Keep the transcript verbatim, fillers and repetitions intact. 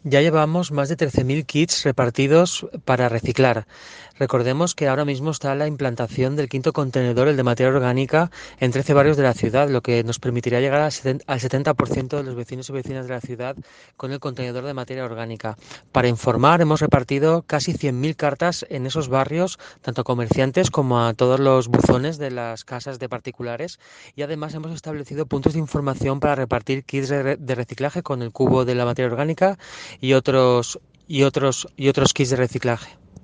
Ya llevamos más de trece mil kits repartidos para reciclar. Recordemos que ahora mismo está la implantación del quinto contenedor, el de materia orgánica, en trece barrios de la ciudad, lo que nos permitirá llegar al setenta por ciento de los vecinos y vecinas de la ciudad con el contenedor de materia orgánica. Para informar, hemos repartido casi cien mil cartas en esos barrios, tanto a comerciantes como a todos los buzones de las casas de particulares, y además hemos establecido puntos de información para repartir kits de reciclaje con el cubo de la materia orgánica y otros y otros y otros kits de reciclaje.